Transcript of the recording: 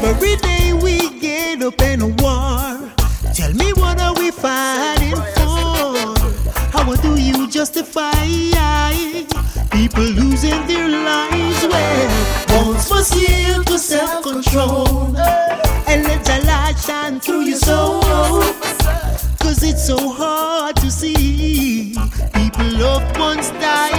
Every day we get up in a war. Tell me, what are we fighting for? How do you justify people losing their lives? Well, once must yield to self-control, and let the light shine through your soul. Cause it's so hard to see people loved ones die